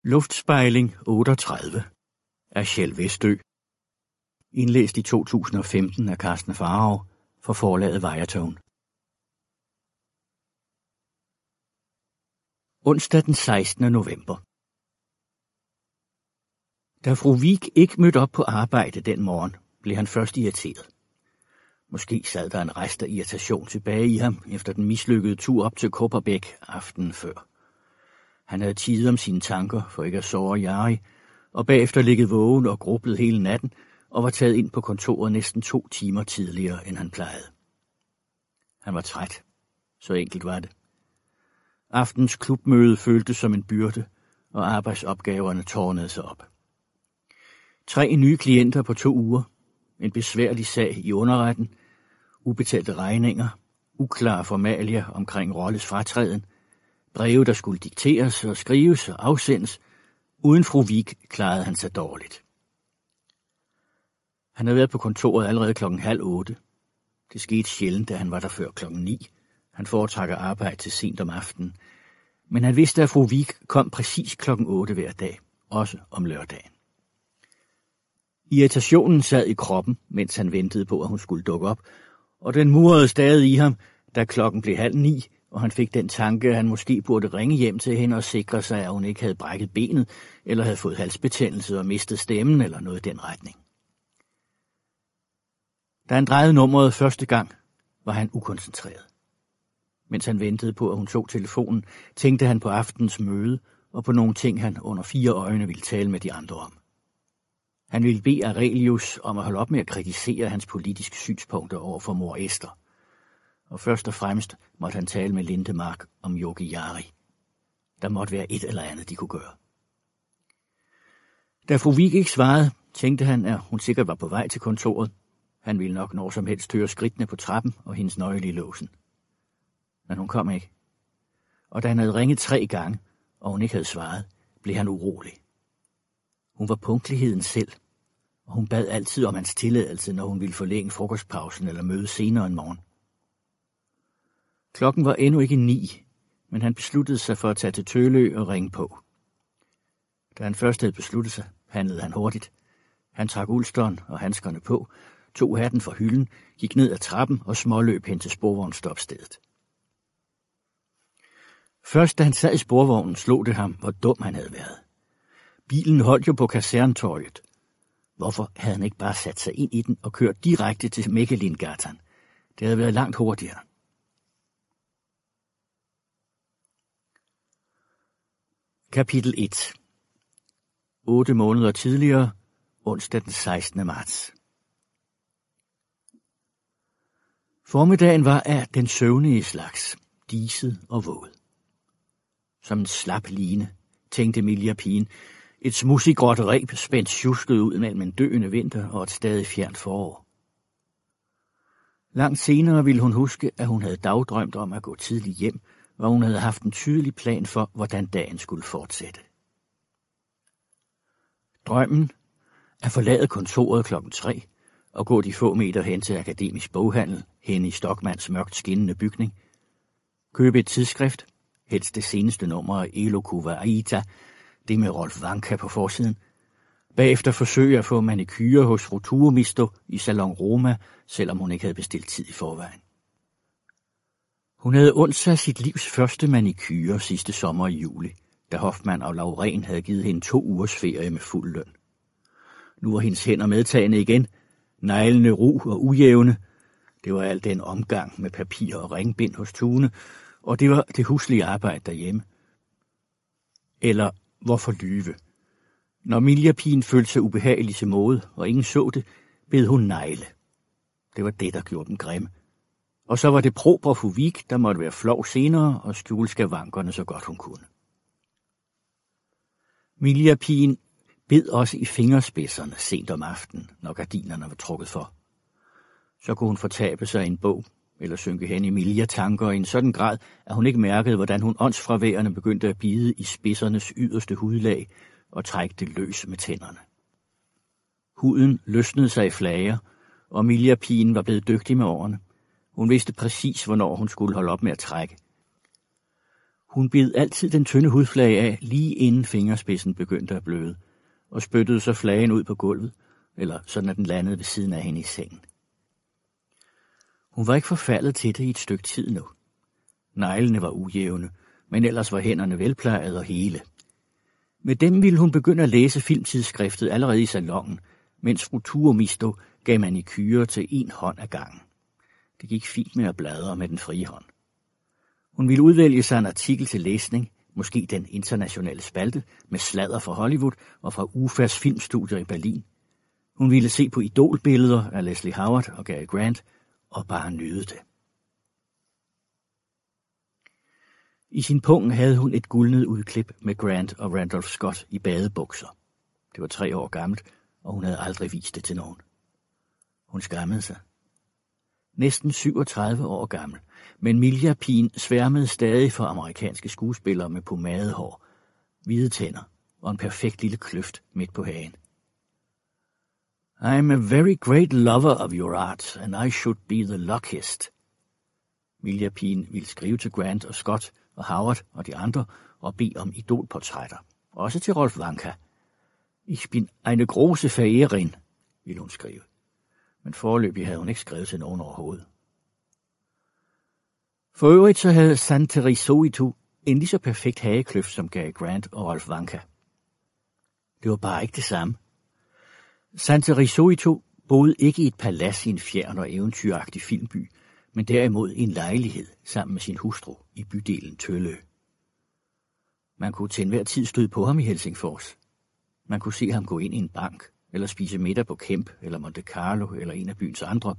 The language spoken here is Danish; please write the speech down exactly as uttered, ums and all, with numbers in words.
Luftspejling otteogtredive af Kjeld Westø. Indlæst i to tusind og femten af Carsten Farag for forlaget Vejretone. Onsdag den sekstende november. Da fru Vik ikke mødte op på arbejde den morgen, blev han først irriteret. Måske sad der en rest af irritation tilbage i ham efter den mislykkede tur op til Kopperbæk aftenen før. Han havde tidet om sine tanker for ikke at såre Jari, og bagefter ligget vågen og grublet hele natten, og var taget ind på kontoret næsten to timer tidligere, end han plejede. Han var træt. Så enkelt var det. Aftens klubmøde føltes som en byrde, og arbejdsopgaverne tårnede sig op. Tre nye klienter på to uger, en besværlig sag i underretten, ubetalte regninger, uklare formalier omkring Rolles fratræden, breve, der skulle dikteres og skrives og afsendes. Uden fru Vik klarede han sig dårligt. Han havde været på kontoret allerede klokken halv otte. Det skete sjældent, da han var der før klokken ni. Han foretrækker arbejde til sent om aftenen. Men han vidste, at fru Vik kom præcis klokken otte hver dag, også om lørdagen. Irritationen sad i kroppen, mens han ventede på, at hun skulle dukke op, og den murrede stadig i ham, da klokken blev halv ni, og han fik den tanke, at han måske burde ringe hjem til hende og sikre sig, at hun ikke havde brækket benet, eller havde fået halsbetændelse og mistet stemmen, eller noget i den retning. Da han drejede nummeret første gang, var han ukoncentreret. Mens han ventede på, at hun tog telefonen, tænkte han på aftens møde og på nogle ting, han under fire øjne ville tale med de andre om. Han ville bede Aurelius om at holde op med at kritisere hans politiske synspunkter over for mor Esther. Og først og fremmest måtte han tale med Lindemark om Yogi Jari. Der måtte være et eller andet, de kunne gøre. Da fru Vik ikke svarede, tænkte han, at hun sikkert var på vej til kontoret. Han ville nok når som helst høre skridtene på trappen og hendes nøgle i låsen. Men hun kom ikke. Og da han havde ringet tre gange, og hun ikke havde svaret, blev han urolig. Hun var punktligheden selv, og hun bad altid om hans tilladelse, når hun ville forlænge frokostpausen eller møde senere en morgen. Klokken var endnu ikke ni, men han besluttede sig for at tage til Tølø og ringe på. Da han først havde besluttet sig, handlede han hurtigt. Han trak ulsteren og handskerne på, tog hatten fra hylden, gik ned ad trappen og småløb hen til sporvognsstopstedet. Først da han sad i sporvognen, slog det ham, hvor dum han havde været. Bilen holdt jo på Kaserntorget. Hvorfor havde han ikke bare sat sig ind i den og kørt direkte til Mekkelingatan? Det havde været langt hurtigere. Kapitel et. Otte måneder tidligere, onsdag den sekstende marts. Formiddagen var af den søvnige slags, diset og våd. Som en slap line, tænkte Milja-pigen, et smudsigt reb spændt sjusket ud mellem en døende vinter og et stadig fjernt forår. Langt senere ville hun huske, at hun havde dagdrømt om at gå tidligt hjem, og hun havde haft en tydelig plan for, hvordan dagen skulle fortsætte. Drømmen at forlade kontoret klokken tre og gå de få meter hen til Akademisk Boghandel, hen i Stockmanns mørkt skinnende bygning, købe et tidsskrift, helst det seneste nummer af Elokuva Aita, det med Rolf Vanka på forsiden, bagefter forsøge at få manikyre hos fru Tuomisto i Salon Roma, selvom hun ikke havde bestilt tid i forvejen. Hun havde undt sig sit livs første manikyre sidste sommer i juli, da Hoffmann og Lauren havde givet hende to ugers ferie med fuld løn. Nu var hendes hænder medtagende igen, neglene ru og ujævne. Det var alt den omgang med papir og ringbind hos Tune, og det var det huslige arbejde derhjemme. Eller hvorfor lyve? Når Milja-pigen følte sig ubehagelig til mode, og ingen så det, bed hun negle. Det var det, der gjorde dem grimme. Og så var det prober fru Vik, der måtte være flov senere og skjule skavankerne så godt hun kunne. Milja-pigen bed også i fingerspidserne sent om aftenen, når gardinerne var trukket for. Så kunne hun fortabe sig i en bog, eller synke hen i Milja-tanker i en sådan grad, at hun ikke mærkede, hvordan hun åndsfraværende begyndte at bide i spidsernes yderste hudlag og trække det løs med tænderne. Huden løsnede sig i flager, og Milja-pigen var blevet dygtig med årene. Hun vidste præcis, hvornår hun skulle holde op med at trække. Hun bed altid den tynde hudflage af, lige inden fingerspidsen begyndte at bløde, og spyttede så flagen ud på gulvet, eller sådan at den landede ved siden af hende i sengen. Hun var ikke forfaldet til det i et stykke tid nu. Neglene var ujævne, men ellers var hænderne velplejede og hele. Med dem ville hun begynde at læse filmtidsskriftet allerede i salongen, mens fru Tuomisto gav manikyre til en hånd ad gangen. Det gik fint med at bladre med den frie hånd. Hun ville udvælge sig en artikel til læsning, måske den internationale spalte, med sladder fra Hollywood og fra U F A's filmstudier i Berlin. Hun ville se på idolbilleder af Leslie Howard og Cary Grant og bare nyde det. I sin pung havde hun et guldnet udklip med Grant og Randolph Scott i badebukser. Det var tre år gammelt, og hun havde aldrig vist det til nogen. Hun skammede sig. Næsten syvogtredive år gammel, men Milja-pigen sværmede stadig for amerikanske skuespillere med pomadehår, hvide tænder og en perfekt lille kløft midt på hagen. I'm a very great lover of your art, and I should be the luckiest. Milja-pigen ville skrive til Grant og Scott og Howard og de andre og bede om idolportrætter, også til Rolf Wanka. Ich bin eine große Verehrerin, ville hun skrive. Men foreløbig havde hun ikke skrevet til nogen overhovedet. For øvrigt så havde Santeri Soitu en lige så perfekt hagekløft som Cary Grant og Rolf Wanka. Det var bare ikke det samme. Santeri Soitu boede ikke i et palads i en fjern og eventyragtig filmby, men derimod i en lejlighed sammen med sin hustru i bydelen Tøllø. Man kunne til enhver tid støde på ham i Helsingfors. Man kunne se ham gå ind i en bank, eller spise middag på Kemp eller Monte Carlo eller en af byens andre